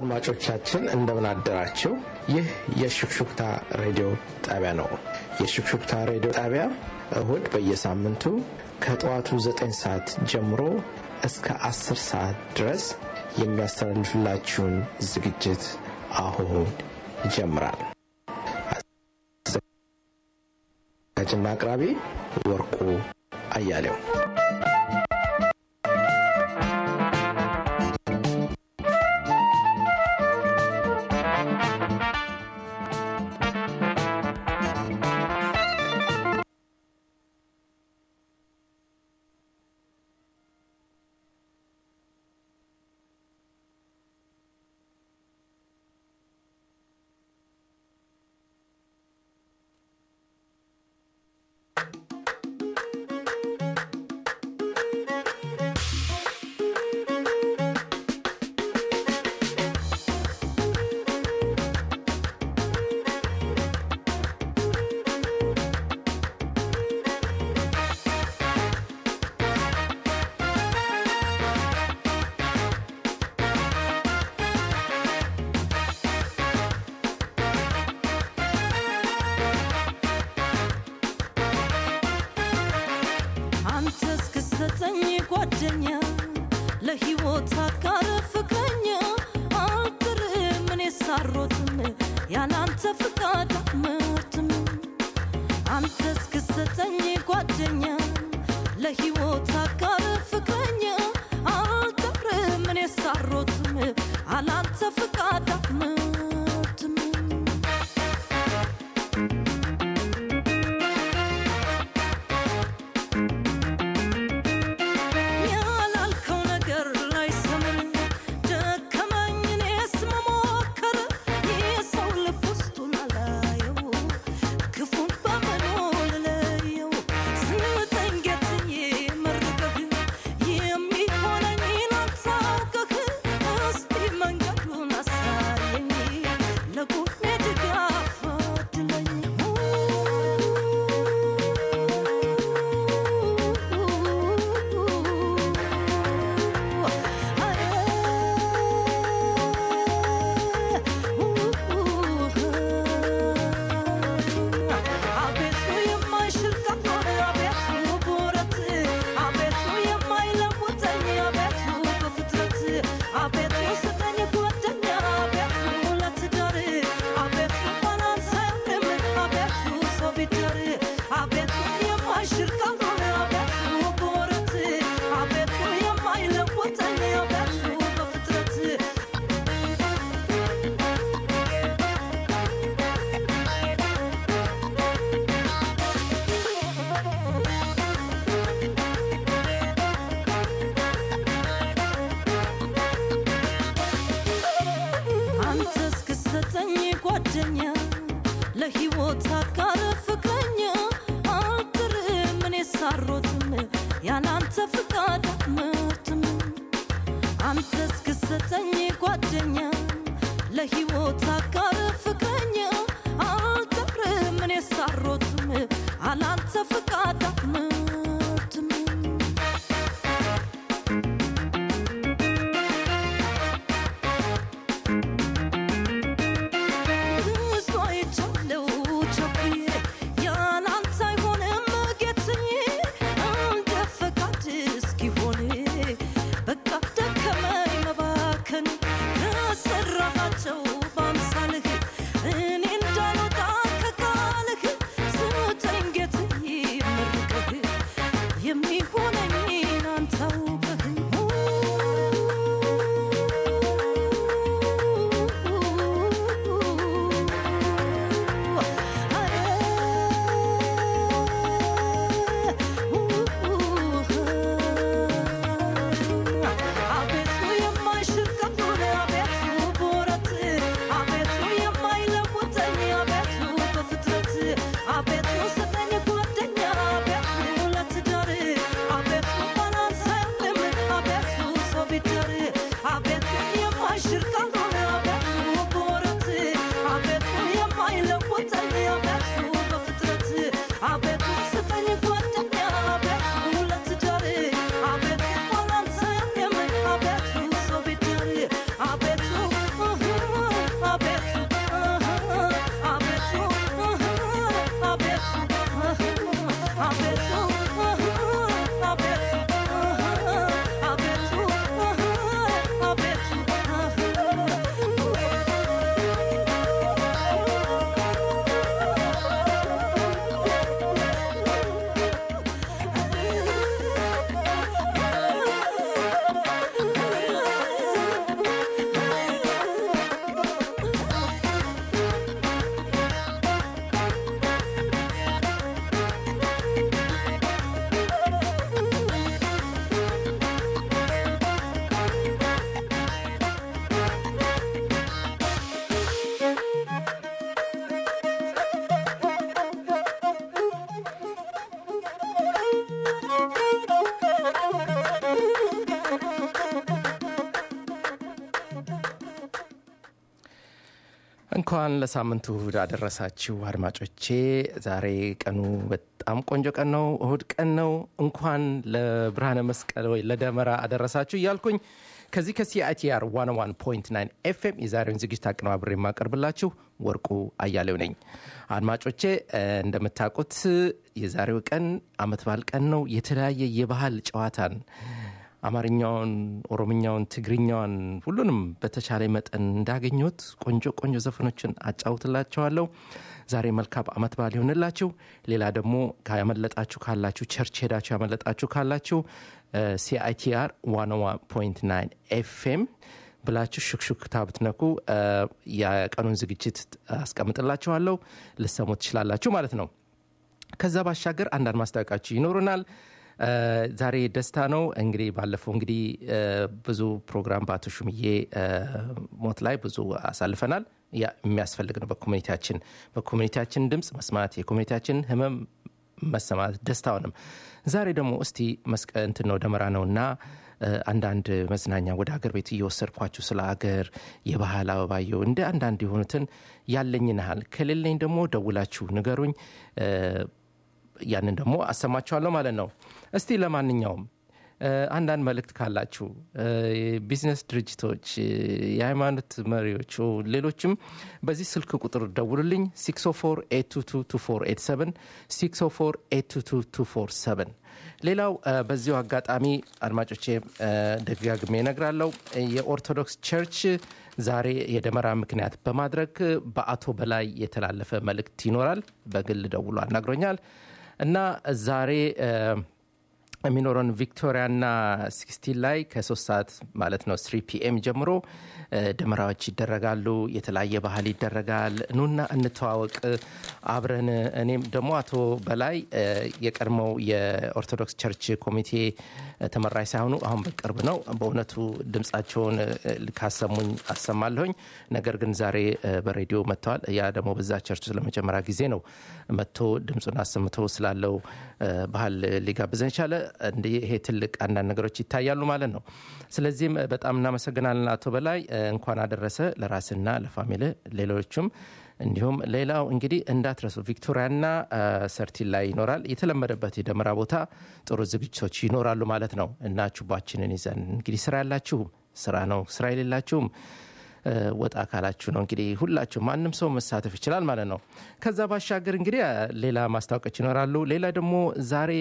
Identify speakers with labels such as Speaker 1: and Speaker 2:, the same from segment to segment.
Speaker 1: አድማጮቻችን እንደምን አደራችሁ። ይህ የሹክሹክታ ሬዲዮ ጣቢያ ነው። የሹክሹክታ ሬዲዮ ጣቢያ እሁድ በየሳምንቱ ከጠዋቱ 9 ሰዓት ጀምሮ እስከ 10 ሰዓት ድረስ የሚያስተላልፍላችሁን ዝግጅት አሁን ይጀምራል። አዘጋጅና አቅራቢ ወርቁ አያሌው።
Speaker 2: በቃ ደከመኝ መባከን ከሰራሃቸው በአምሳልህ እንኳን ለሳምንቱ እሁድ አደረሳችሁ አድማጮቼ። ዛሬ ቀኑ በጣም ቆንጆ ቀን ነው፣ እሁድ ቀን ነው። እንኳን ለብርሃነ መስቀል ወይ ለደመራ አደረሳችሁ እያልኩኝ ከዚህ ከሲአይቲአር 101.9 ኤፍኤም የዛሬውን ዝግጅት አቀናብሬ የማቀርብላችሁ ወርቁ አያሌው ነኝ። አድማጮቼ እንደምታውቁት የዛሬው ቀን አመት በዓል ቀን ነው። የተለያየ የባህል ጨዋታን አማርኛውን፣ ኦሮምኛውን፣ ትግርኛውን ሁሉንም በተቻለ መጠን እንዳገኙት ቆንጆ ቆንጆ ዘፈኖችን አጫውትላችኋለሁ። ዛሬ መልካም አመት በዓል ይሁንላችሁ። ሌላ ደግሞ ያመለጣችሁ ካላችሁ ቸርች ሄዳችሁ ያመለጣችሁ ካላችሁ ሲአይቲአር 101.9 ኤፍኤም ብላችሁ ሹክሹክታ ብትነኩ የቀኑን ዝግጅት አስቀምጥላችኋለሁ፣ ልሰሙ ትችላላችሁ ማለት ነው። ከዛ ባሻገር አንዳንድ ማስታወቂያዎች ይኖሩናል። ዛሬ ደስታ ነው። እንግዲህ ባለፈው እንግዲህ ብዙ ፕሮግራም በአቶ ሹምዬ ሞት ላይ ብዙ አሳልፈናል። ያ የሚያስፈልግ ነው። በኮሚኒቲያችን ድምጽ መስማት፣ የኮሚኒቲያችን ህመም መሰማት ደስታውንም። ዛሬ ደግሞ እስቲ እንትን ነው ደመራ ነውና አንዳንድ መዝናኛ ወደ ሀገር ቤት እየወሰድኳችሁ ስለ ሀገር የባህል አበባየው እንደ አንዳንድ የሆኑትን ያለኝን ያህል ከሌለኝ ደግሞ ደውላችሁ ንገሩኝ። ያንን ደግሞ አሰማችኋለሁ ማለት ነው። እስቲ ለማንኛውም አንዳንድ መልእክት ካላችሁ ቢዝነስ ድርጅቶች፣ የሃይማኖት መሪዎች፣ ሌሎችም በዚህ ስልክ ቁጥር ደውሉልኝ 604-822-2487 604-822-2487። ሌላው በዚሁ አጋጣሚ አድማጮቼ ደጋግሜ እነግራለሁ፣ የኦርቶዶክስ ቸርች ዛሬ የደመራ ምክንያት በማድረግ በአቶ በላይ የተላለፈ መልእክት ይኖራል። በግል ደውሎ አናግሮኛል እና ዛሬ የሚኖረን ቪክቶሪያና 16 ላይ ከ3 ሰዓት ማለት ነው 3 ፒኤም ጀምሮ ደመራዎች ይደረጋሉ። የተለያየ ባህል ይደረጋል። ኑና እንተዋወቅ አብረን። እኔም ደግሞ አቶ በላይ የቀድሞው የኦርቶዶክስ ቸርች ኮሚቴ ተመራጭ ሳይሆኑ አሁን በቅርብ ነው በእውነቱ ድምጻቸውን ካሰሙኝ አሰማለሁኝ። ነገር ግን ዛሬ በሬዲዮ መጥተዋል። ያ ደግሞ በዛ ቸርች ለመጀመሪያ ጊዜ ነው መጥቶ ድምጹን አሰምቶ ስላለው ባህል ሊጋብዘን ቻለ። ይሄ ትልቅ አንዳንድ ነገሮች ይታያሉ ማለት ነው። ስለዚህም በጣም እናመሰግናለን አቶ በላይ። እንኳን አደረሰ ለራስና ለፋሚሊ ሌሎችም። እንዲሁም ሌላው እንግዲህ እንዳትረሱ ቪክቶሪያና ሰርቲን ላይ ይኖራል የተለመደበት የደመራ ቦታ ጥሩ ዝግጅቶች ይኖራሉ ማለት ነው። እና ችቦአችንን ይዘን እንግዲህ ስራ ያላችሁ ስራ ነው፣ ስራ የሌላችሁም ወጣ አካላችሁ ነው። እንግዲህ ሁላችሁ ማንም ሰው መሳተፍ ይችላል ማለት ነው። ከዛ ባሻገር እንግዲህ ሌላ ማስታወቂያዎች ይኖራሉ። ሌላ ደግሞ ዛሬ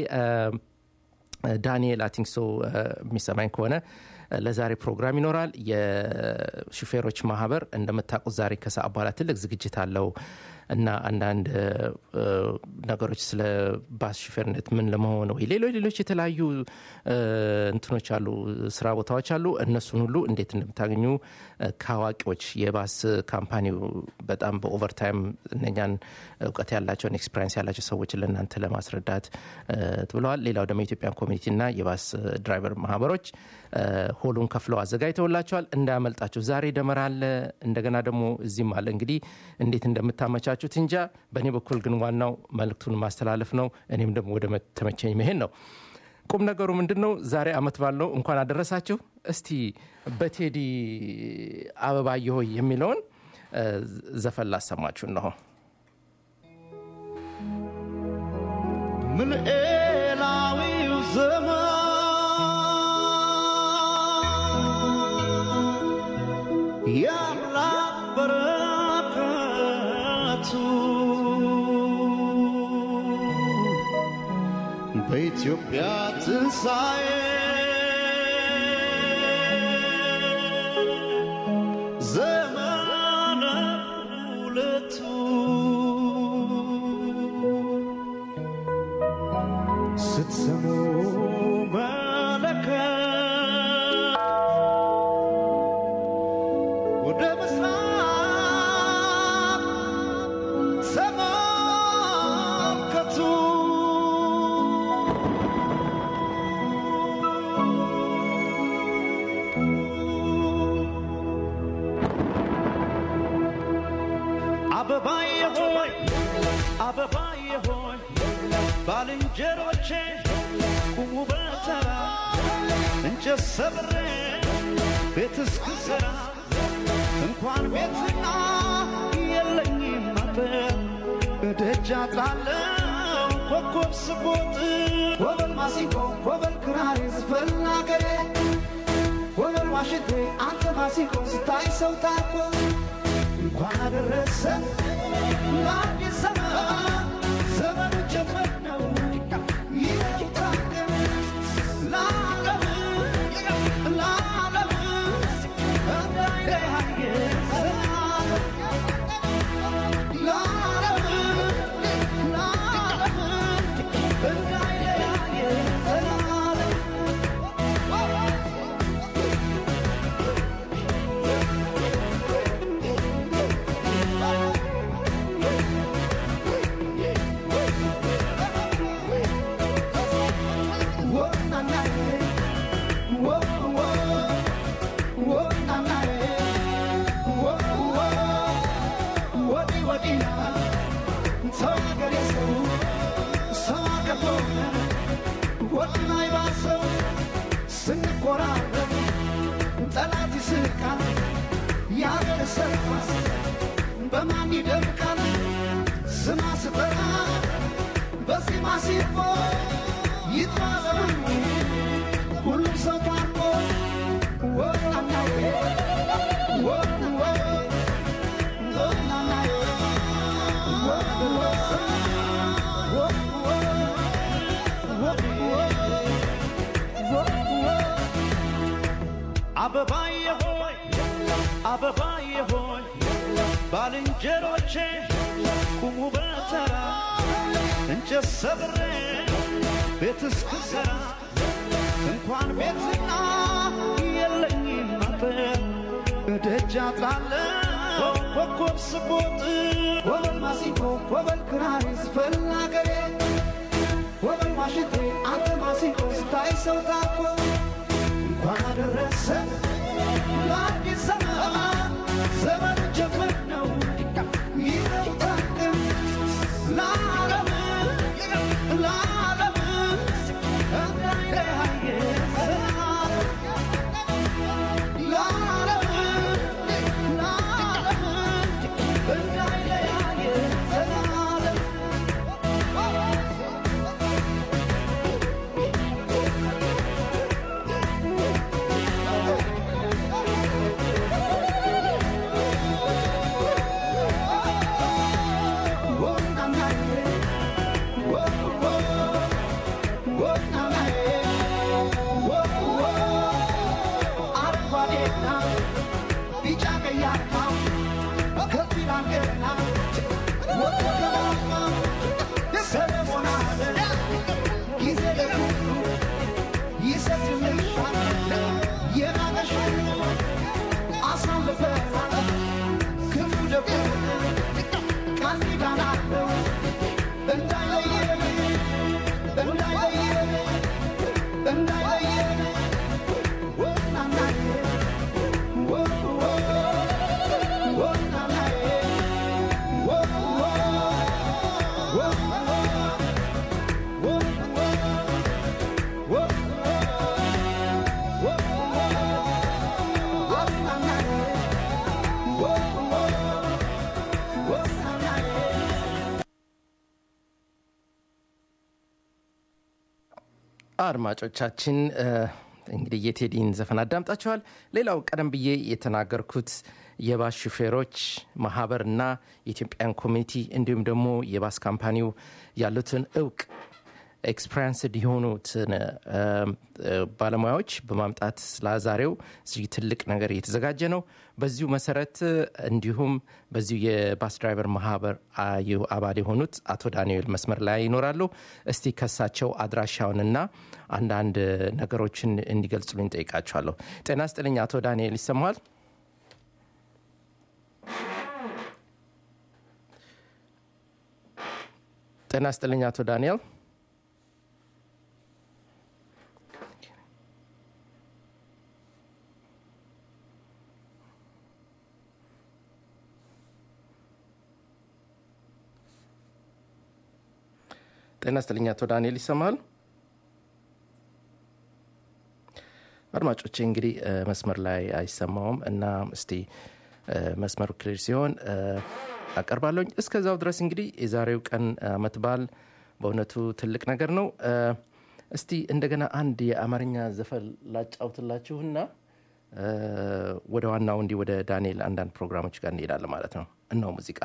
Speaker 2: ዳንኤል አቲንክሶ የሚሰማኝ ከሆነ ለዛሬ ፕሮግራም ይኖራል። የሹፌሮች ማህበር እንደምታውቁት ዛሬ ከሰዓት በኋላ ትልቅ ዝግጅት አለው እና አንዳንድ ነገሮች ስለ ባስ ሹፌርነት ምን ለመሆን ወይ ሌሎች የተለያዩ እንትኖች አሉ፣ ስራ ቦታዎች አሉ። እነሱን ሁሉ እንዴት እንደምታገኙ ከአዋቂዎች የባስ ካምፓኒው በጣም በኦቨርታይም እነኛን እውቀት ያላቸውን ኤክስፒሪየንስ ያላቸው ሰዎች ለእናንተ ለማስረዳት ብለዋል። ሌላው ደግሞ የኢትዮጵያን ኮሚኒቲና የባስ ድራይቨር ማህበሮች ሆሉን ከፍለው አዘጋጅተውላቸዋል። እንዳያመልጣችሁ። ዛሬ ደመራ አለ፣ እንደገና ደግሞ እዚህም አለ። እንግዲህ እንዴት እንደምታመቻቹት እንጃ። በእኔ በኩል ግን ዋናው መልእክቱን ማስተላለፍ ነው። እኔም ደግሞ ወደ ተመቸኝ መሄድ ነው። ቁም ነገሩ ምንድነው? ዛሬ አመት ባለው እንኳን አደረሳችሁ። እስቲ በቴዲ አበባየሁ የሚለውን ዘፈን ላሰማችሁ ነው።
Speaker 3: ምን ኤላዊው ዘመን ያምላክ በረከቱ በኢትዮጵያ ትንሣኤ ዘመነ ሁለቱ ስትሰሙ መለከት ወደ ምስራቅ ተመልከቱ። አበባዬ ሆይ አበባዬ ሆይ ባልንጀሮቼ ቁሙ በተራ እንጨት ሰብሬ ቤት እስክሰራ እንኳን ቤትና ደጃ ጣለው ኮከብ ስቦጥ
Speaker 4: ወበል ማሲንቆ ወበል ክራር ዝፈን አገሬ ወበል ዋሽንቴ አንተ ማሲንቆ ስታይ ሰው ታኮ እንኳን አደረሰ ለአዲስ ዘመን ዘመኑ ጀመር ነው ይታደም ለዓለም ለዓለም እንዳይለያየ ስንቆራረብ ጠላት ይስቃል ያገር ሰርኳስ በማን ይደምቃል ስማ ስጠራ በዜማ ሲፎ ይጥማዘኑ ሁሉም ሰው ታርቆ ወናናዬ ወንወ ወናናዬ ወንወ
Speaker 3: አበባዬ ሆይ አበባዬ ሆይ ባልንጀሮቼ ቁሙ በተራ እንጨት ሰብሬ ቤት እስክሰራ እንኳን ቤትና የለኝም አጥር በደጃ ጣለው ኮከብ ስቦጥ
Speaker 4: ወበል ማሲንቆ ወበል ክራር ዝፈን አገሬ ወበል ዋሽንቴ አንተ ማሲንቆ ስታይ ሰው ታኮ እንኳን አደረሰ ለአዲስ ዘመን ዘመኑ ጀመር ነው ይታደም ለዓለም ለዓለም እንዳይለያየ ለዓለም ለዓለም እንዳይለያየ
Speaker 2: አድማጮቻችን እንግዲህ የቴዲን ዘፈን አዳምጣችኋል። ሌላው ቀደም ብዬ የተናገርኩት የባስ ሹፌሮች ማህበርና የኢትዮጵያን ኮሚኒቲ እንዲሁም ደግሞ የባስ ካምፓኒው ያሉትን እውቅ ኤክስፐሪንስድ የሆኑትን ባለሙያዎች በማምጣት ስለዛሬው እዚህ ትልቅ ነገር እየተዘጋጀ ነው። በዚሁ መሰረት እንዲሁም በዚሁ የባስ ድራይቨር ማህበር አባል የሆኑት አቶ ዳንኤል መስመር ላይ ይኖራሉ። እስቲ ከሳቸው አድራሻውንና አንዳንድ ነገሮችን እንዲገልጹልኝ ጠይቃቸዋለሁ። ጤና ይስጥልኝ አቶ ዳንኤል፣ ይሰማል? ጤና ይስጥልኝ አቶ ዳንኤል። ጤና ይስጥልኝ አቶ ዳንኤል፣ ይሰማል? አድማጮቼ እንግዲህ መስመር ላይ አይሰማውም እና እስቲ መስመሩ ክሊር ሲሆን አቀርባለሁ። እስከዛው ድረስ እንግዲህ የዛሬው ቀን አመት በዓል በእውነቱ ትልቅ ነገር ነው። እስቲ እንደገና አንድ የአማርኛ ዘፈን ላጫውትላችሁና ወደ ዋናው እንዲህ ወደ ዳንኤል አንዳንድ ፕሮግራሞች ጋር እንሄዳለን ማለት ነው። እናው ሙዚቃ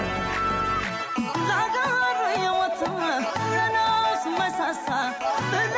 Speaker 5: But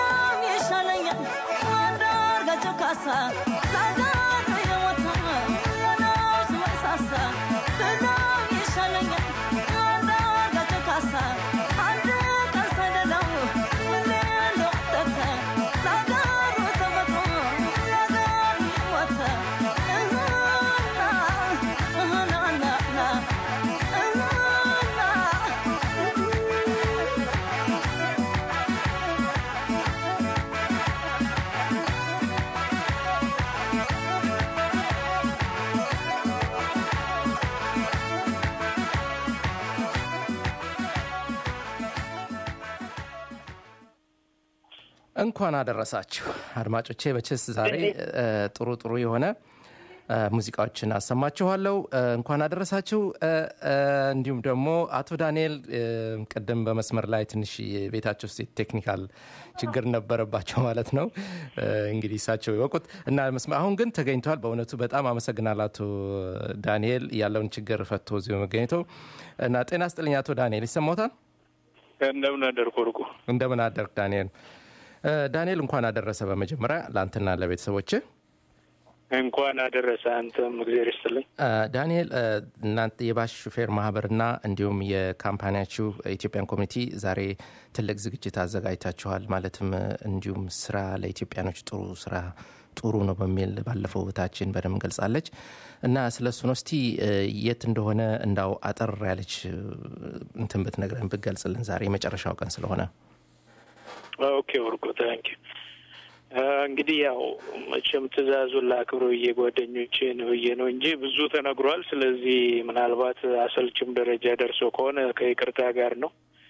Speaker 2: እንኳን አደረሳችሁ አድማጮቼ በቸስ ዛሬ ጥሩ የሆነ ሙዚቃዎችን አሰማችኋለሁ እንኳን አደረሳችሁ እንዲሁም ደግሞ አቶ ዳንኤል ቀደም በመስመር ላይ ትንሽ ቤታቸው ውስጥ ቴክኒካል ችግር ነበረባቸው ማለት ነው እንግዲህ እሳቸው ይወቁት እና አሁን ግን ተገኝቷል በእውነቱ በጣም አመሰግናለሁ አቶ ዳንኤል ያለውን ችግር ፈቶ እዚሁ መገኘቱ እና ጤና ይስጥልኝ አቶ ዳንኤል ይሰማዎታል
Speaker 5: እንደምን አደርኩ
Speaker 2: እንደምን አደርክ ዳንኤል እንኳን አደረሰ በመጀመሪያ ላንተና ለቤተሰቦች
Speaker 5: እንኳን አደረሰ አንተም እግዚአብሔር ይስጥልኝ
Speaker 2: ዳንኤል እናንተ የባሽ ሹፌር ማህበርና እንዲሁም የካምፓኒያችሁ ኢትዮጵያን ኮሚኒቲ ዛሬ ትልቅ ዝግጅት አዘጋጅታችኋል ማለትም እንዲሁም ስራ ለኢትዮጵያኖች ጥሩ ነው በሚል ባለፈው እህታችን በደም ገልጻለች እና ስለሱ ነው እስቲ የት እንደሆነ እንዳው አጠር ያለች እንትን ብትነግረን ብትገልጽልን ዛሬ የመጨረሻው ቀን ስለሆነ
Speaker 5: ኦኬ ወርቁ ታንኪ እንግዲህ ያው መቼም ትእዛዙን ላክብሮ የጓደኞቼ ነው እንጂ ብዙ ተነግሯል ስለዚህ ምናልባት አሰልችም ደረጃ ደርሶ ከሆነ ከይቅርታ ጋር ነው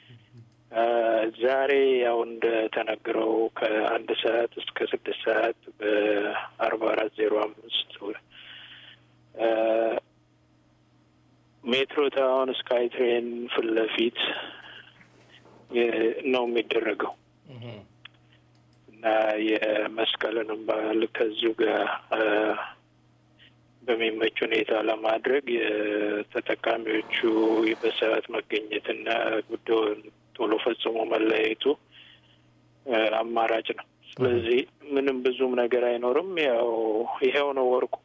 Speaker 5: ዛሬ ያው እንደተነገረው ከ1 ሰዓት እስከ 6 ሰዓት በ4405 ሜትሮ ታውን ስካይ ትሬን ፍለፊት ነው የሚደረገው እና የመስቀልንም በዓል ከዚሁ ጋር በሚመች ሁኔታ ለማድረግ የተጠቃሚዎቹ በሰዓት መገኘትና ጉዳዩን ቶሎ ፈጽሞ መለያየቱ አማራጭ ነው ስለዚህ ምንም ብዙም ነገር አይኖርም ያው ይሄው ነው ወርቁ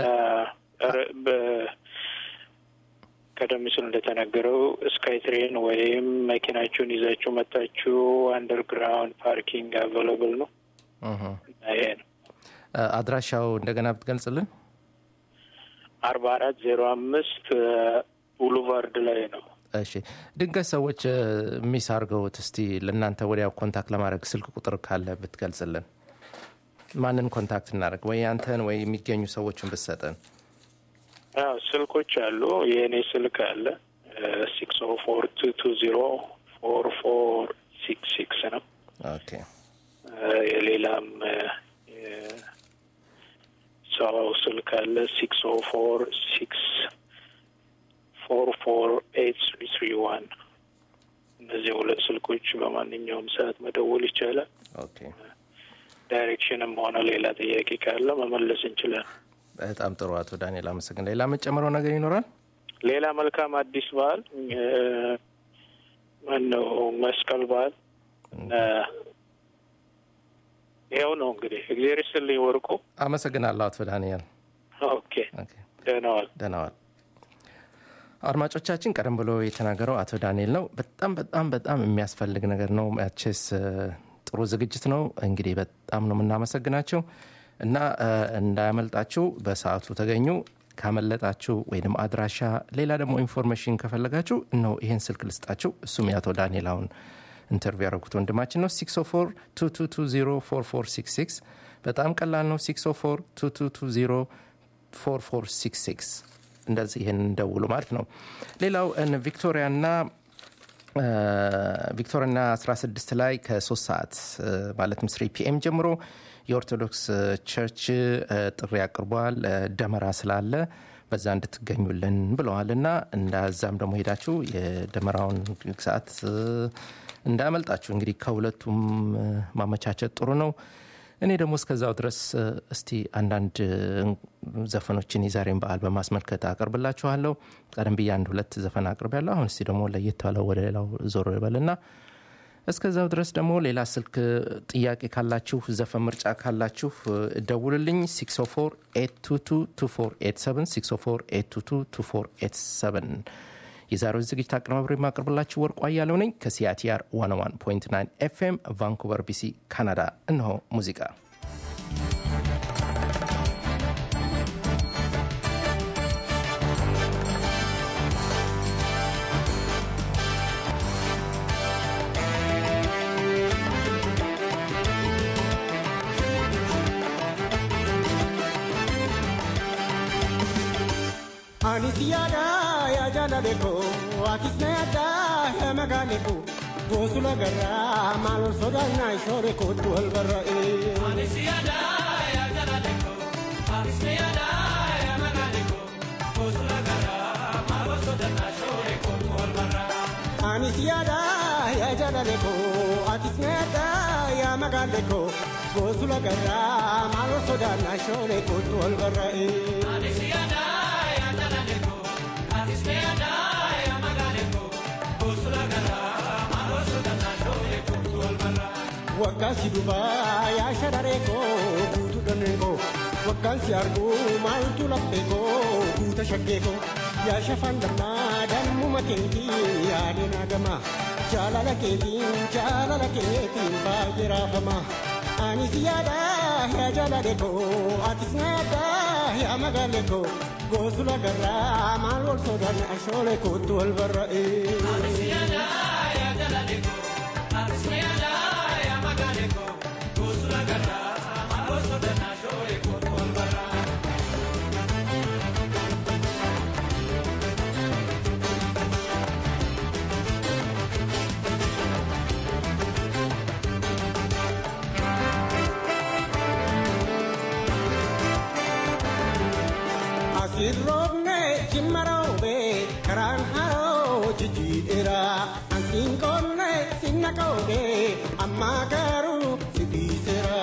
Speaker 5: ቀደም ሲል እንደተነገረው ስካይ ትሬን ወይም መኪናችሁን ይዛችሁ መጣችሁ አንደርግራውንድ ፓርኪንግ አቬለብል ነው ይሄ ነው
Speaker 2: አድራሻው እንደገና ብትገልጽልን
Speaker 5: 4405 ቡሉቫርድ ላይ ነው
Speaker 2: እሺ ድንገት ሰዎች ሚስ አድርገውት እስቲ ለእናንተ ወዲያው ኮንታክት ለማድረግ ስልክ ቁጥር ካለ ብትገልጽልን ማንን ኮንታክት እናደርግ ወይ አንተን ወይ የሚገኙ ሰዎችን ብትሰጠን
Speaker 5: ስልኮች አሉ የኔ ስልክ አለ 604-220-4466 ነው
Speaker 2: ኦኬ
Speaker 5: የሌላም ሰው ስልክ አለ 604-644-8331 እነዚህ ሁለት ስልኮች በማንኛውም ሰዓት መደወል ይቻላል
Speaker 2: ኦኬ
Speaker 5: ዳይሬክሽንም ሆነ ሌላ ጥያቄ ካለ መመለስ እንችላለን
Speaker 2: በጣም ጥሩ አቶ ዳንኤል አመሰግናለሁ ሌላ መጨመረው ነገር ይኖራል
Speaker 5: ሌላ መልካም አዲስ በዓል ማነው መስቀል በዓል ይኸው ነው እንግዲህ እግዚአብሔር ይስጥልኝ ወርቁ
Speaker 2: አመሰግናለሁ አቶ ዳንኤል
Speaker 5: ኦኬ ደህናዋል
Speaker 2: አድማጮቻችን ቀደም ብሎ የተናገረው አቶ ዳንኤል ነው በጣም የሚያስፈልግ ነገር ነው ማቸስ ጥሩ ዝግጅት ነው እንግዲህ በጣም ነው የምናመሰግናቸው እና እንዳያመልጣችሁ በሰዓቱ ተገኙ ካመለጣችሁ ወይንም አድራሻ ሌላ ደግሞ ኢንፎርሜሽን ከፈለጋችሁ ነው ይሄን ስልክ ልስጣችሁ እሱም ያቶ ዳንኤል አሁን ኢንተርቪው ያደረኩት ወንድማችን ነው 604-220-4466 በጣም ቀላል ነው 604-220-4466 እንደዚህ ይሄን ደውሉ ማለት ነው ሌላው ቪክቶሪያና 16 ላይ ከ3 ሰዓት ማለትም 3 ፒኤም ጀምሮ የኦርቶዶክስ ቸርች ጥሪ አቅርቧል ደመራ ስላለ በዛ እንድትገኙልን ብለዋልና እንዳዛም ደግሞ ሄዳችሁ የደመራውን ሰዓት እንዳመልጣችሁ እንግዲህ ከሁለቱም ማመቻቸት ጥሩ ነው እኔ ደግሞ እስከዛው ድረስ እስቲ አንዳንድ ዘፈኖችን የዛሬን በዓል በማስመልከት አቀርብላችኋለሁ ቀደም ብዬ 1-2 ዘፈን አቅርቤያለሁ አሁን እስቲ ደግሞ ለየት ባለው ወደ ሌላው ዞር ይበልና እስከዛው ድረስ ደግሞ ሌላ ስልክ ጥያቄ ካላችሁ ዘፈን ምርጫ ካላችሁ ደውሉልኝ 604-822-2487 604-822-2487 የዛሬው ዝግጅት አቀናባሪ ማቀርብላችሁ ወርቁ አያሌው ነኝ ከሲአቲአር 101.9 FM ቫንኩቨር BC ካናዳ እነሆ ሙዚቃ
Speaker 6: Anisiada ya jana deko, akisne ada ya magaleko. Gosula garra malor soda na shore ko tual barra e.
Speaker 4: Anisiada ya jana deko, akisne ada ya magaleko. Gosula garra malor soda na shore ko tual barra.
Speaker 6: Anisiada ya jana deko, akisne ada ya magaleko. Gosula garra malor soda na shore ko tual barra e.
Speaker 4: Anisiada
Speaker 6: Wakasi Dubai ya sharareko kutu daneko wakasi argu maltu lapeko kuta shakeko ya shafandana dan mumakenti ya dinagama jalala keti bajira fama anisiyada ya jaladeko atisnada ya magaleko gosula garra malwal sodan ashole kutu albarra
Speaker 4: anisiyada ya jaladeko atisnada
Speaker 6: Sirrobne chimarobe karan haro jijira ansin konne sinnakobe amma garu sidisera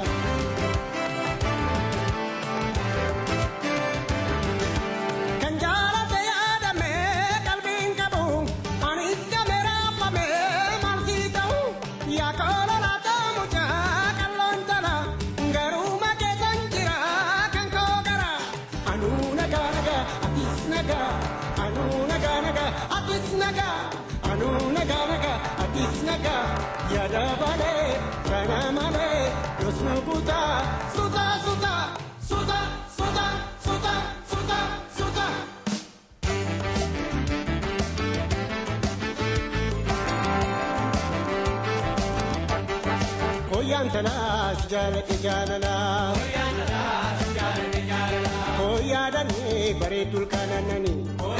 Speaker 6: kanjara te yada me kalbin kabu anis kamera pame marsita ya kola la tamuja kalontana garu make sanjira kanko gara anunaga atisnaga yada bale kana male yosnubuta suta koyantana jalala koyadani baretul kananani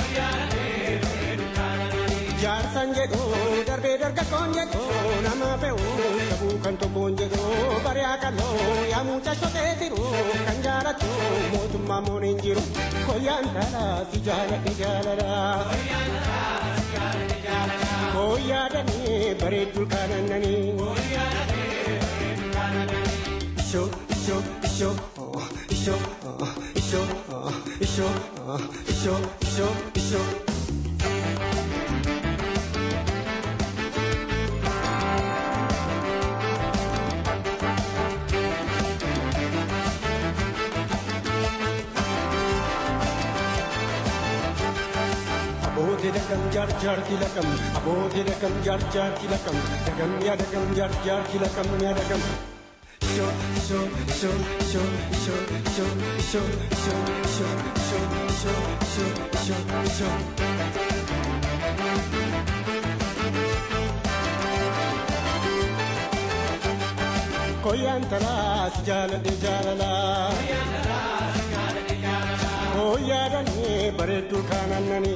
Speaker 6: Jar sanjedo darbe darga konjedo nama peu tabu kanto bonjedo bariakalo ya mucha shote tiru kanjara tu motum mamoninjiru koyantala sijala koyadani baretul kananani isho Dekam jar tilakam abote dekam jar tilakam dekam ya dekam jar tilakam ya dekam show koyantala jalala koyadani baretul kananani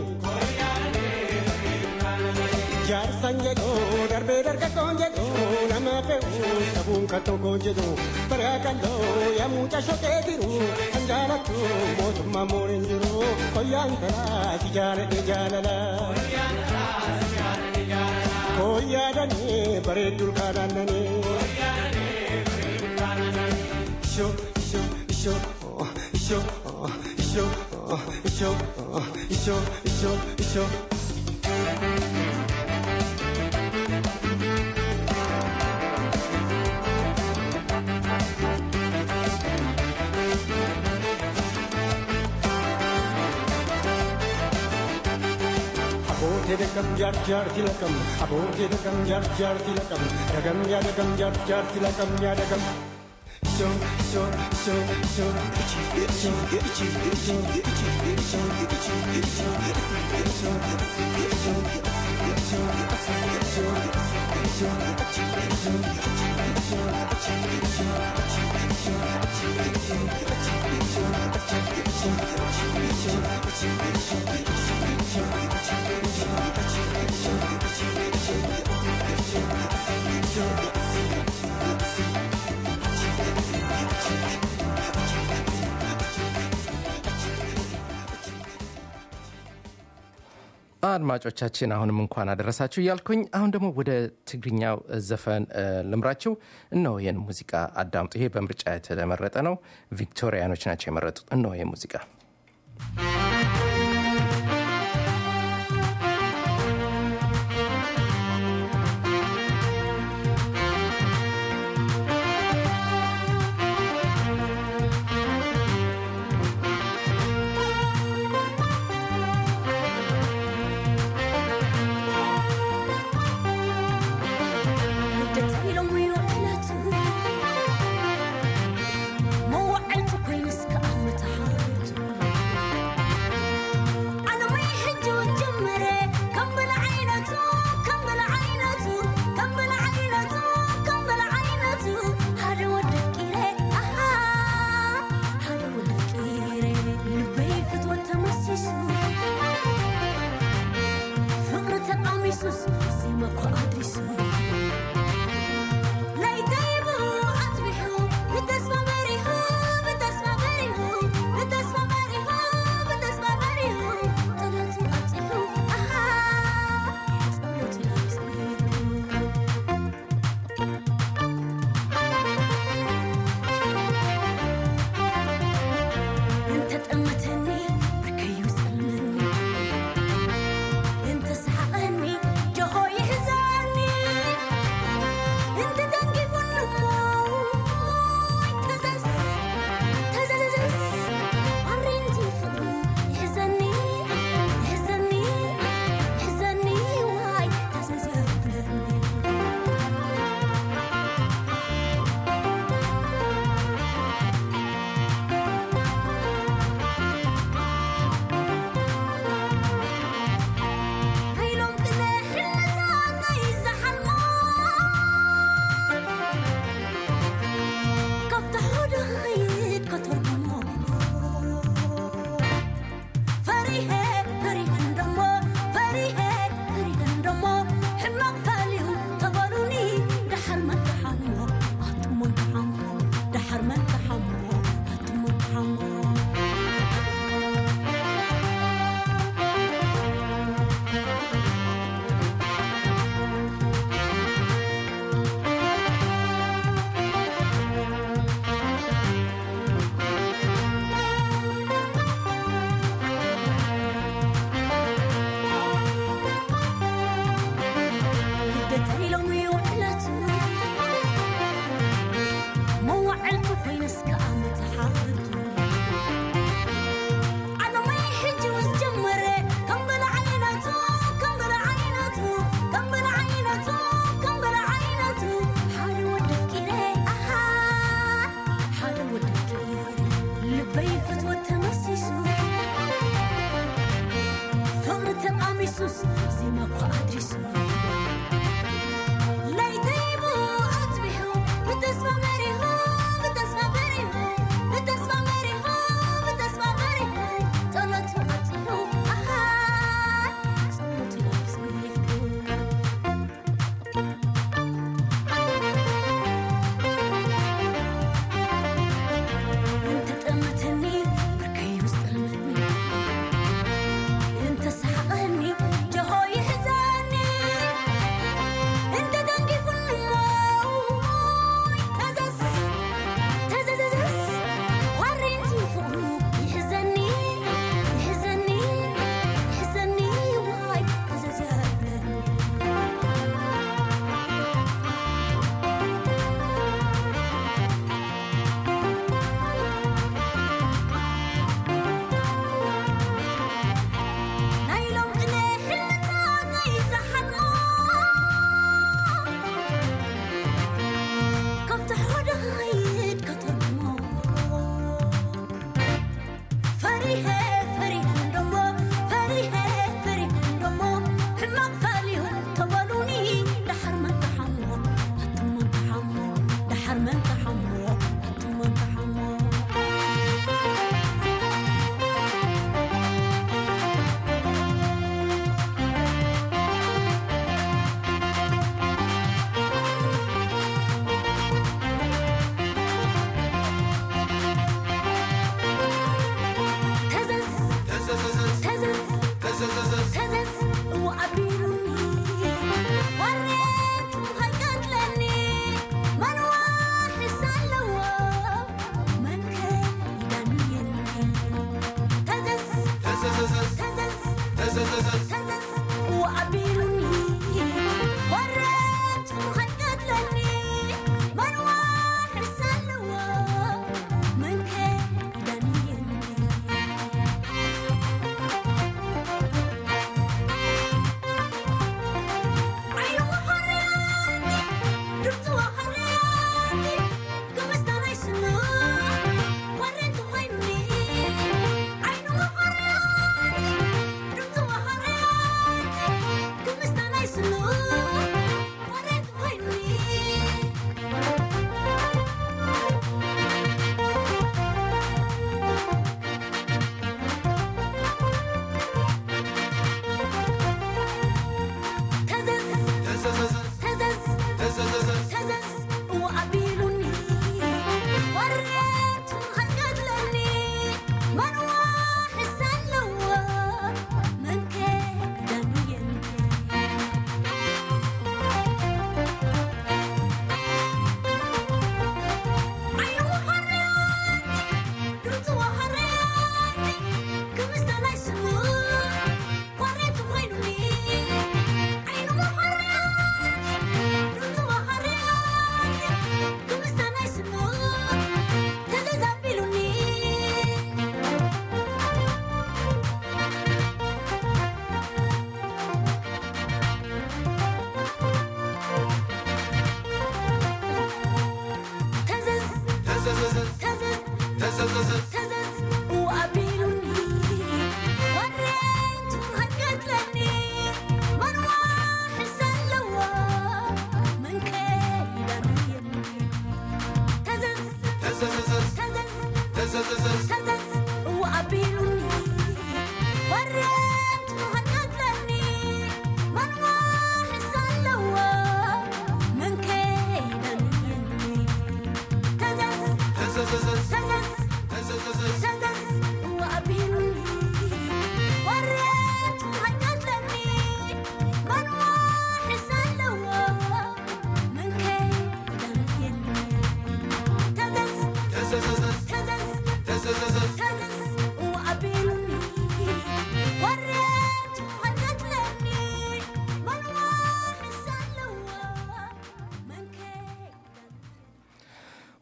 Speaker 6: Jar sanjedo darbe darga konjedo nama peu tabun kato konjedo parakando ya mucha shote tiru anjala tu motum mamorinjuru koyantala jalala koyadani baretul kananani ደቀም ጃር ጃር ትለቀም አቦቴ ደቀም ጃር ጃር ትለቀም ደቀም ያ ደቀም ጃር ጃር ትለቀም ያ ደቀም so so so so
Speaker 2: አድማጮቻችን አሁንም እንኳን አደረሳችሁ እያልኩኝ አሁን ደግሞ ወደ ትግርኛው ዘፈን ልምራችሁ እነሆ ይህን ሙዚቃ አዳምጡ። ይሄ በምርጫ የተመረጠ ነው። ቪክቶሪያኖች ናቸው የመረጡት። እነሆ ይሄ ሙዚቃ
Speaker 7: موعلت كويس كأهو تحاولت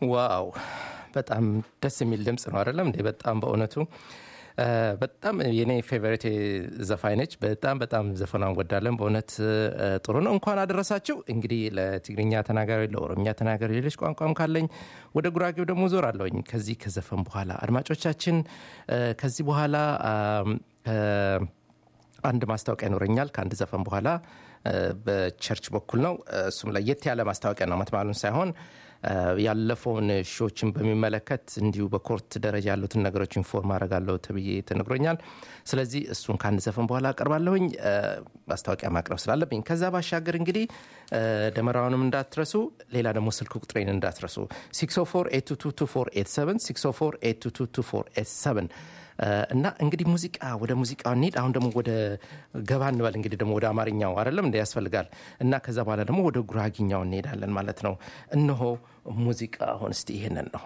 Speaker 2: ዋው በጣም ደስ የሚል ድምጽ ነው አይደለም እንዴ? በጣም በእውነቱ በጣም የኔ ፌቨሪት ዘፋኝ ነች። በጣም ዘፈኗን ወዳለን። በእውነት ጥሩ ነው። እንኳን አደረሳችሁ። እንግዲህ ለትግርኛ ተናጋሪ፣ ለኦሮምኛ ተናጋሪ፣ ሌሎች ቋንቋም ካለኝ ወደ ጉራጌው ደግሞ ዞር አለውኝ ከዚህ ከዘፈን በኋላ አድማጮቻችን። ከዚህ በኋላ አንድ ማስታወቂያ ይኖረኛል ከአንድ ዘፈን በኋላ በቸርች በኩል ነው። እሱም ለየት ያለ ማስታወቂያ ነው። መትማሉን ሳይሆን ያለፈውን ሾዎችን በሚመለከት እንዲሁ በኮርት ደረጃ ያሉትን ነገሮች ኢንፎርም አደርጋለሁ ተብዬ ተነግሮኛል። ስለዚህ እሱን ከአንድ ዘፈን በኋላ አቀርባለሁኝ ማስታወቂያ ማቅረብ ስላለብኝ። ከዛ ባሻገር እንግዲህ ደመራውንም እንዳትረሱ፣ ሌላ ደግሞ ስልክ ቁጥሬን እንዳትረሱ 60482222487 60482222487 እና እንግዲህ ሙዚቃ ወደ ሙዚቃው እንሂድ። አሁን ደግሞ ወደ ገባ እንበል እንግዲህ ደግሞ ወደ አማርኛው አይደለም እንደ ያስፈልጋል እና ከዛ በኋላ ደግሞ ወደ ጉራጊኛው እንሄዳለን ማለት ነው። እነሆ ሙዚቃ አሁን እስቲ ይሄንን ነው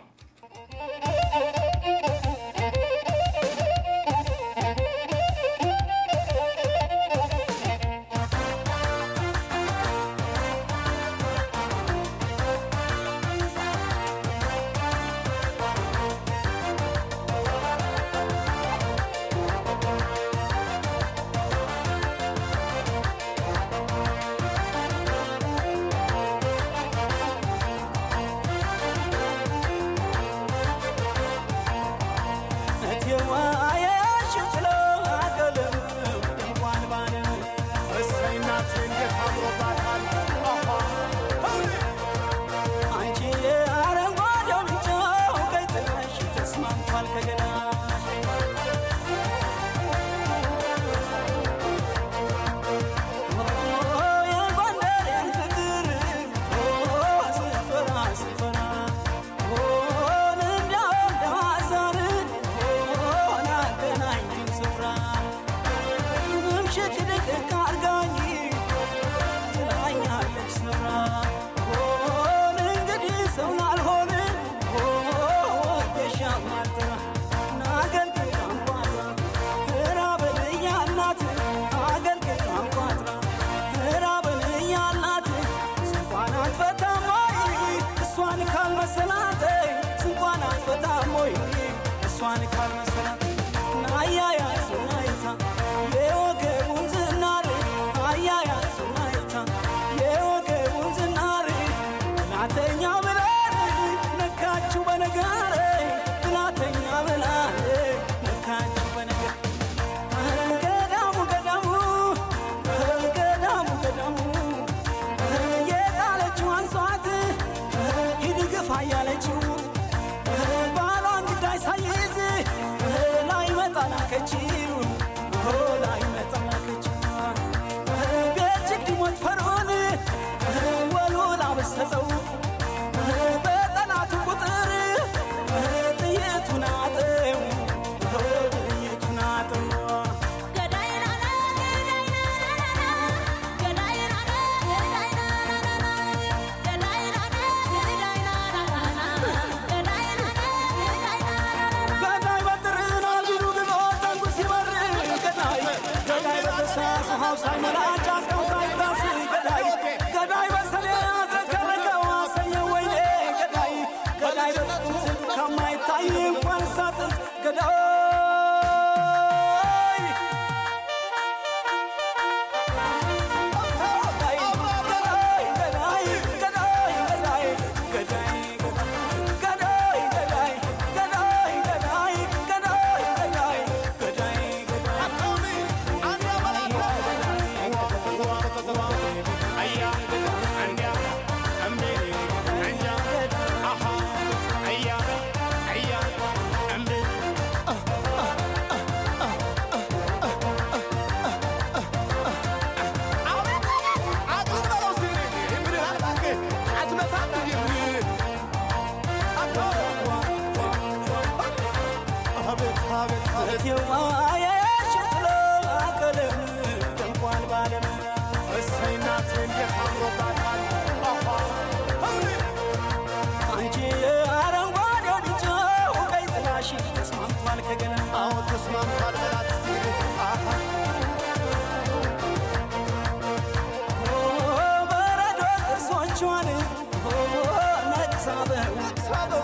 Speaker 7: Sabe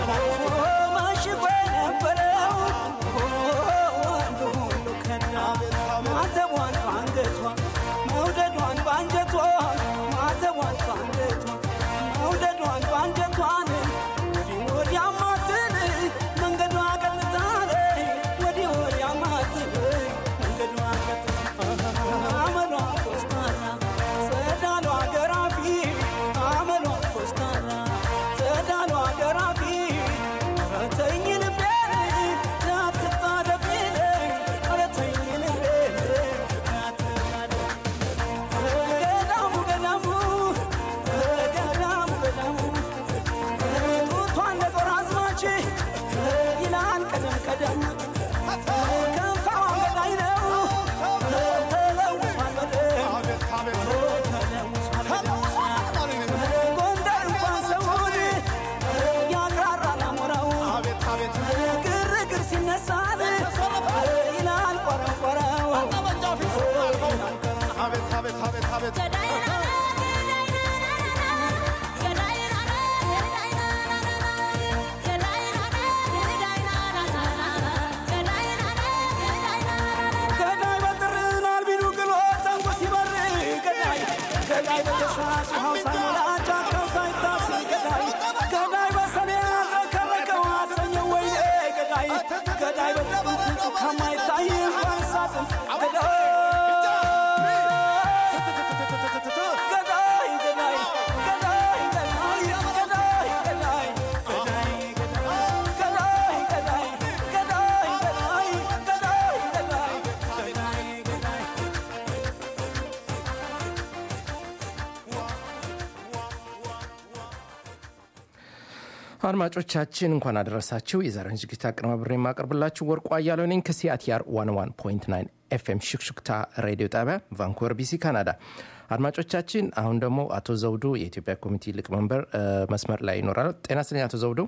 Speaker 2: አድማጮቻችን እንኳን አደረሳችሁ። የዛሬውን ዝግጅት አቀናብሬ የማቀርብላችሁ ወርቁ አያሌው ነኝ ከሲአትአር 101.9 ኤፍኤም ሽክሽክታ ሬዲዮ ጣቢያ ቫንኩቨር ቢሲ ካናዳ። አድማጮቻችን አሁን ደግሞ አቶ ዘውዱ የኢትዮጵያ ኮሚቴ ሊቀመንበር መስመር ላይ ይኖራል። ጤና ይስጥልኝ አቶ ዘውዱ።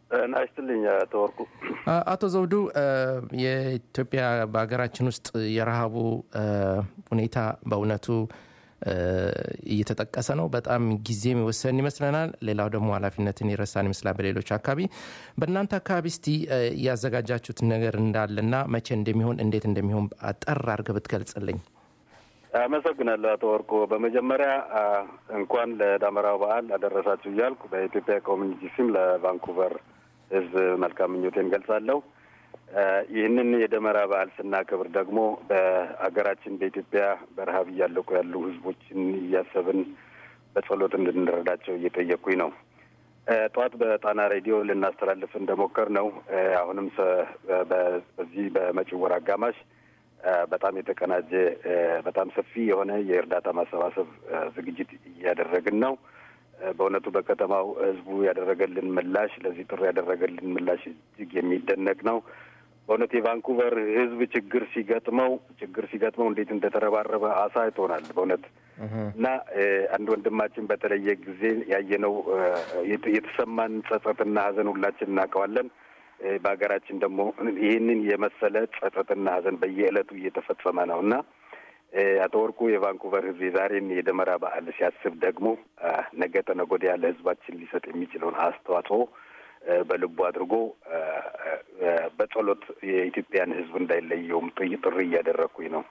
Speaker 7: ናይስትልኝ አቶ ወርቁ።
Speaker 2: አቶ ዘውዱ የኢትዮጵያ በሀገራችን ውስጥ የረሃቡ ሁኔታ በእውነቱ እየተጠቀሰ ነው። በጣም ጊዜም ይወሰን ይመስለናል። ሌላው ደግሞ ኃላፊነትን ይረሳን ይመስላል በሌሎች አካባቢ። በእናንተ አካባቢ እስቲ ያዘጋጃችሁት ነገር እንዳለና መቼ እንደሚሆን እንዴት እንደሚሆን አጠር አድርገህ ብትገልጽልኝ።
Speaker 7: አመሰግናለሁ አቶ ወርቁ። በመጀመሪያ እንኳን ለዳመራው በዓል አደረሳችሁ እያልኩ በኢትዮጵያ ኮሚኒቲ ስም ለቫንኩቨር ሕዝብ መልካም ምኞቴን ገልጻለሁ። ይህንን የደመራ በዓል ስናከብር ደግሞ በአገራችን በኢትዮጵያ በረሃብ እያለቁ ያሉ ህዝቦችን እያሰብን በጸሎት እንድንረዳቸው እየጠየኩኝ ነው። ጠዋት በጣና ሬዲዮ ልናስተላልፍ እንደሞከር ነው አሁንም በዚህ በመጪው ወር አጋማሽ በጣም የተቀናጀ በጣም ሰፊ የሆነ የእርዳታ ማሰባሰብ ዝግጅት እያደረግን ነው። በእውነቱ በከተማው ህዝቡ ያደረገልን ምላሽ ለዚህ ጥሪ ያደረገልን ምላሽ እጅግ የሚደነቅ ነው። በእውነት የቫንኩቨር ህዝብ ችግር ሲገጥመው እንዴት እንደተረባረበ አሳይቶናል በእውነት እና አንድ ወንድማችን በተለየ ጊዜ ያየነው የተሰማን ጸጸትና ሀዘን ሁላችን እናውቀዋለን። በሀገራችን ደግሞ ይህንን የመሰለ ጸጸትና ሀዘን በየዕለቱ እየተፈጸመ ነው እና አቶ ወርቁ የቫንኩቨር ህዝብ የዛሬን የደመራ በዓል ሲያስብ ደግሞ ነገ ተነገ ወዲያ ለህዝባችን ሊሰጥ የሚችለውን አስተዋጽኦ በልቡ አድርጎ በጸሎት የኢትዮጵያን ህዝብ እንዳይለየውም ጥሪ እያደረኩኝ ነው።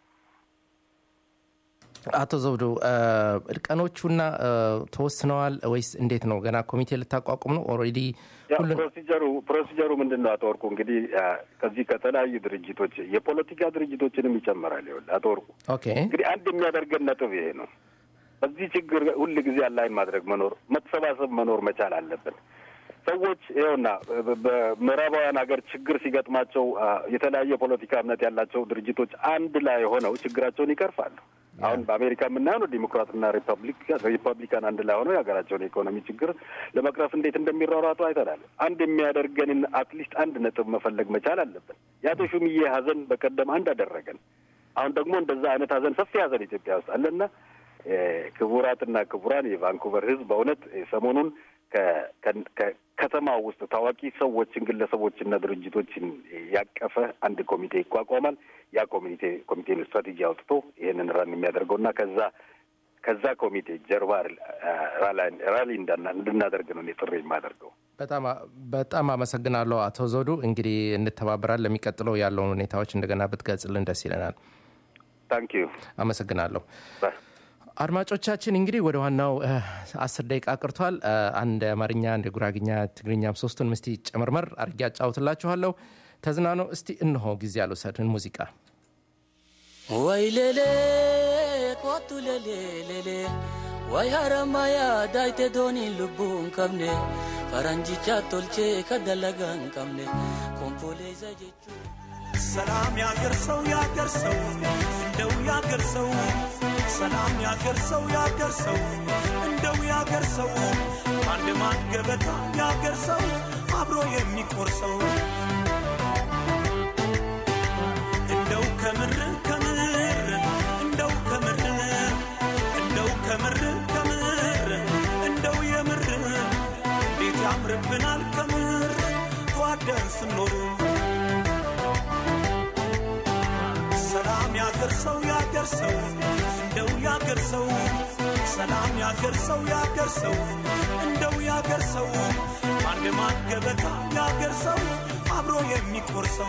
Speaker 2: አቶ ዘውዱ ቀኖቹና ተወስነዋል ወይስ እንዴት ነው? ገና ኮሚቴ ልታቋቁም ነው? ኦልሬዲ
Speaker 7: ፕሮሲጀሩ ምንድን ነው? አቶ ወርቁ እንግዲህ ከዚህ ከተለያዩ ድርጅቶች የፖለቲካ ድርጅቶችንም ይጨምራል። ይኸውልህ አቶ ወርቁ እንግዲህ አንድ የሚያደርገን ነጥብ ይሄ ነው። በዚህ ችግር ሁል ጊዜ አላይን ማድረግ መሰባሰብ መኖር መቻል አለብን። ሰዎች ይኸውና በምዕራባውያን ሀገር ችግር ሲገጥማቸው የተለያየ ፖለቲካ እምነት ያላቸው ድርጅቶች አንድ ላይ ሆነው ችግራቸውን ይቀርፋሉ። አሁን በአሜሪካ የምናየው ዲሞክራትና ሪፐብሊካን አንድ ላይ ሆነው የሀገራቸውን የኢኮኖሚ ችግር ለመቅረፍ እንዴት እንደሚሯሯጡ አይተናል። አንድ የሚያደርገንን አትሊስት አንድ ነጥብ መፈለግ መቻል አለብን። የአቶ ሹምዬ ሀዘን በቀደም አንድ አደረገን። አሁን ደግሞ እንደዛ አይነት ሀዘን ሰፊ ሀዘን ኢትዮጵያ ውስጥ አለና ክቡራትና ክቡራን የቫንኩቨር ህዝብ በእውነት ሰሞኑን ከከተማ ውስጥ ታዋቂ ሰዎችን ግለሰቦችና ድርጅቶችን ያቀፈ አንድ ኮሚቴ ይቋቋማል። ያ ኮሚቴን ስትራቴጂ አውጥቶ ይህንን ራን የሚያደርገውና ከዛ ከዛ ኮሚቴ ጀርባ ራሊ እንድናደርግ ነው ጥሪ የማደርገው።
Speaker 2: በጣም አመሰግናለሁ አቶ ዘውዱ። እንግዲህ እንተባበራለን። ለሚቀጥለው ያለውን ሁኔታዎች እንደገና ብትገልጽልን ደስ ይለናል።
Speaker 7: ታንክ ዩ።
Speaker 2: አመሰግናለሁ። አድማጮቻችን እንግዲህ ወደ ዋናው 10 ደቂቃ ቀርቷል። አንድ አማርኛ፣ አንድ ጉራግኛ፣ ትግርኛም ሶስቱን እስቲ ጨመርመር አድርጌ አጫውትላችኋለሁ። ተዝናኑ እስቲ። እንሆ ጊዜ ያልወሰድን ሙዚቃ
Speaker 8: ወይ ሌሌ ቆቱ ሌሌ ሌሌ ወይ ሀረማያ ዳይቴ ዶኒ ልቡን ቀብኔ ፈረንጂቻ ቶልቼ ከደለጋን ቀብኔ ኮምፖሌ ዘጀቹ
Speaker 3: ሰላም ያገርሰው ያገርሰው እንደው ያገርሰው ሰላም ያገርሰው ያገርሰው እንደው ያገርሰው አንድ ማን ገበታ ያገርሰው አብሮ የሚቆርሰው እንደው ከምር ከምር እንደው ከምር እንደው ከምር ከምር እንደው የምር ቤት ያምርብናል ከምር ተዋደን ስንኖር ሰላም ያገርሰው ያገርሰው እንደው ያገርሰው ሰላም ያገርሰው ያገርሰው እንደው ያገርሰው አንድ ማን ገበታ ያገርሰው አብሮ የሚቆርሰው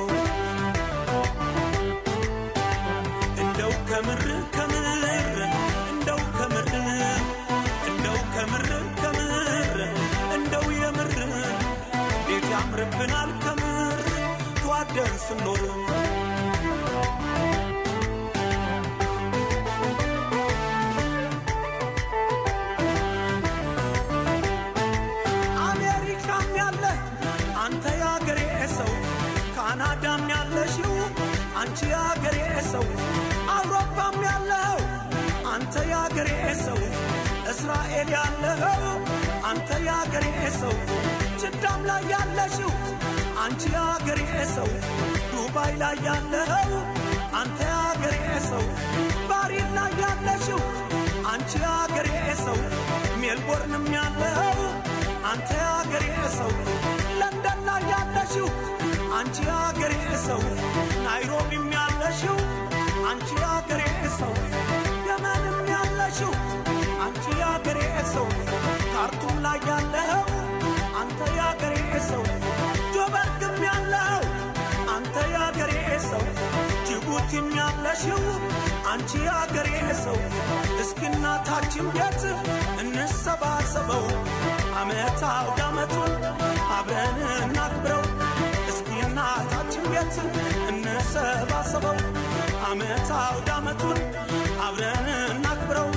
Speaker 3: እንደው ከምር ከምር እንደው ከምር እንደው ከምር ከምር እንደው የምር ቤት ያምርብናል ከምር ተዋደን ስንኖር ካናዳም ያለሽው አንቺ ያገሬ ሰው አውሮፓም ያለው አንተ ያገሬ ሰው እስራኤል ያለው አንተ ያገሬ ሰው ጅዳም ላይ ያለሽው አንቺ ያገሬ ሰው ዱባይ ላይ ያለው አንተ ያገሬ ሰው ባሪን ላይ ያለሽው አንቺ ያገሬ ሰው ሜልቦርንም ያለው አንተ ያገሬ ሰው ለንደን ላይ ያለሽው አንቺ ያገሬ ሰው ናይሮቢም ያለሽው አንቺ ያገሬ ሰው የመንም ያለሽው አንቺ ያገሬ ሰው ካርቱም ላይ ያለው አንተ ያገሬ ሰው ጆበርግም ያለው አንተ ያገሬ ሰው ጅቡቲም ያለሽው አንቺ ያገሬ ሰው እስኪናታችን ቤት እንሰባሰበው አመት አውደ ዓመቱን አብረን እናክብረው እናታችን ቤት እንሰባሰበው አመት አውደ ዓመቱን አብረን እናክብረው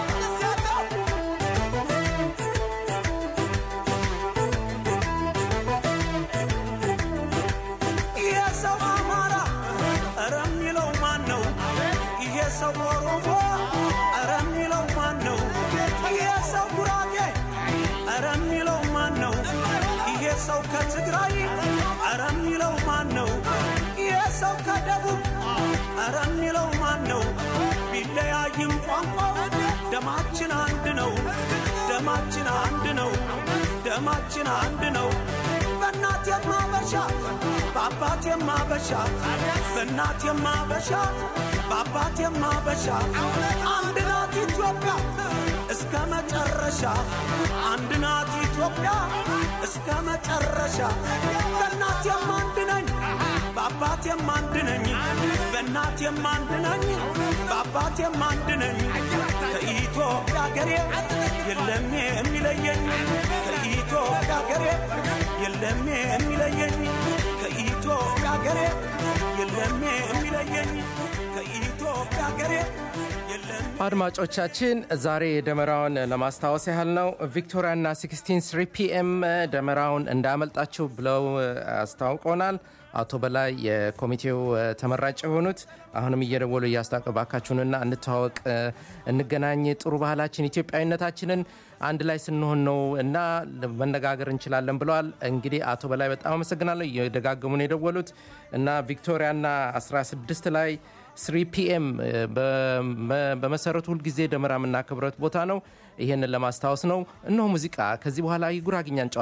Speaker 3: ይሄ ሰው አማራ ኧረ የሚለው ማን ነው? ይሄ ሰው ኦሮሞ ኧረ የሚለው ማን ነው? ይሄ ሰው ጉራጌ ኧረ የሚለው ማን ነው? ይሄ ሰው ከትግራይ ኧረ የሚለው ማን ነው? ይሄ ሰው ከደቡብ ኧረ የሚለው ማን ነው? ቢለያይም ቋንቋው ደማችን አንድ ነው። ደማችን አንድ ነው። ደማችን አንድ ነው። በእናቴም አበሻ በአባቴም አበሻ በእናቴም አበሻ በአባቴም አበሻ አንድ ናት ኢትዮጵያ እስከ መጨረሻ አንድ ናት ኢትዮጵያ እስከ መጨረሻ በእናቴም አንድ ነኝ በአባቴም አንድ ነኝ በእናቴም አንድ ነኝ በአባቴም አንድ ነኝ ከኢትዮጵያ ሀገሬ የለም የሚለየኝ ከኢትዮጵያ ሀገሬ የለም የሚለየኝ ከኢትዮጵያ ሀገሬ የለም የሚለየኝ ከኢትዮጵያ ሀገሬ
Speaker 2: አድማጮቻችን ዛሬ ደመራውን ለማስታወስ ያህል ነው። ቪክቶሪያና 16 ፒኤም ደመራውን እንዳመልጣችሁ ብለው አስታውቀውናል። አቶ በላይ የኮሚቴው ተመራጭ የሆኑት አሁንም እየደወሉ እያስታቀባካችሁንና እንተዋወቅ፣ እንገናኝ፣ ጥሩ ባህላችን ኢትዮጵያዊነታችንን አንድ ላይ ስንሆን ነው እና መነጋገር እንችላለን ብለዋል። እንግዲህ አቶ በላይ በጣም አመሰግናለሁ። እየደጋገሙን የደወሉት እና ቪክቶሪያና 16 ላይ 3 ፒኤም በመሰረቱ ሁልጊዜ ደመራ የምናከብረት ቦታ ነው። ይሄንን ለማስታወስ ነው። እነሆ ሙዚቃ። ከዚህ በኋላ የጉራግኛ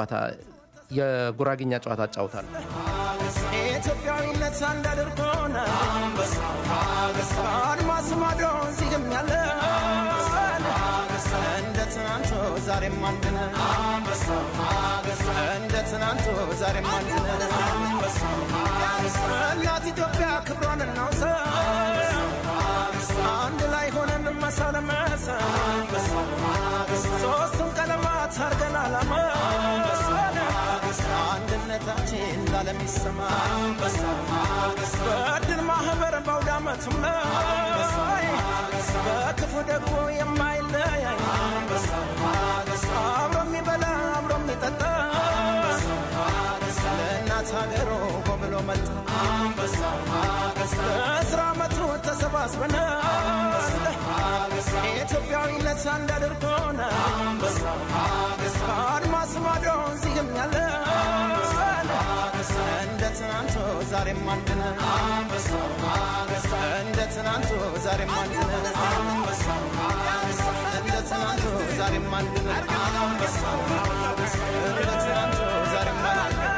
Speaker 2: ጨዋታ አጫውታለሁ።
Speaker 6: ኢትዮጵያዊነት አንዳድርጎና አድማስ ማዶ እዚህም ያለ
Speaker 9: ትናንቱ ዛሬም አንድ ነን እንደ ትናንቱ ዛሬም አንድ ነን እናት ኢትዮጵያ ክብሯን እናውሳ አንድ ላይ ሆነን መሳለመሰ ሶስቱን ቀለማት አርገን አላማ አንድነታችን እንዳለም ይሰማ በድል ማህበር በአውዳመቱም ላይ በክፉ ደግሞ የማይለያይ አብሮ የሚበላ አብሮ የሚጠጣ ለእናት ሀገሩ ብሎ መጣ በስራ መቱ ተሰባስበን ኢትዮጵያዊነት አንድ አድርጎን አድማስ ማዶ እዚህም ያለ እንደ ትናንቱ ዛሬም አንድ ነን እንደ ትናንቱ ዛሬም አንድ ነን እንደ ትናንቱ ዛሬም አንድ ነን እንደ ትናንቱ ዛሬም አንድ ነን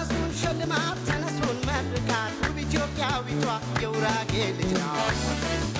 Speaker 6: ተነሱን መርቃት ውብ ኢትዮጵያዊቷ የውራጌ ልጅ ናት